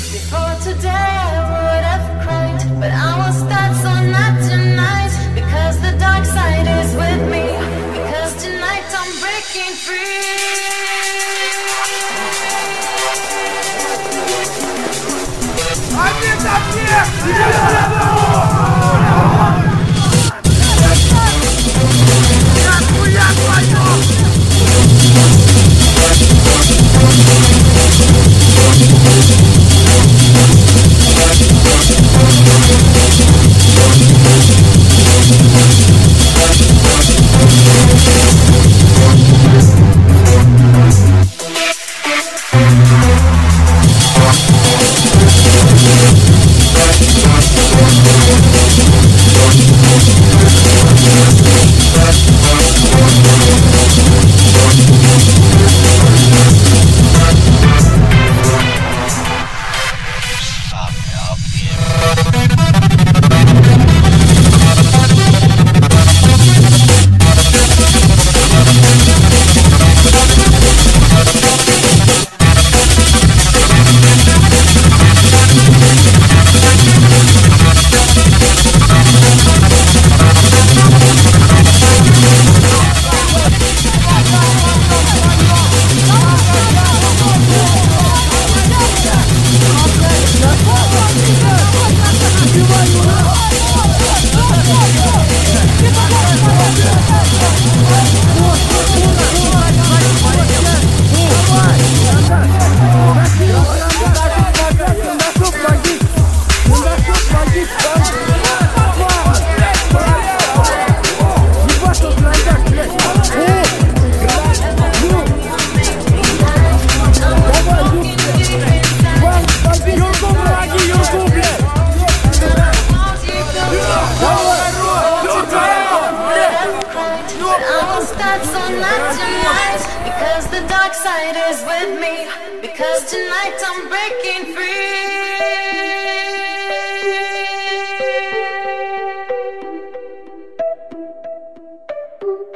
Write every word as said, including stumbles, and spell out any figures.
Before today I would have cried, but I won't start, so not tonight. Because the dark side is with me. Because tonight I'm breaking free. Один за всех! Я хуя твою! Because the dark side is with me. Because tonight I'm breaking free.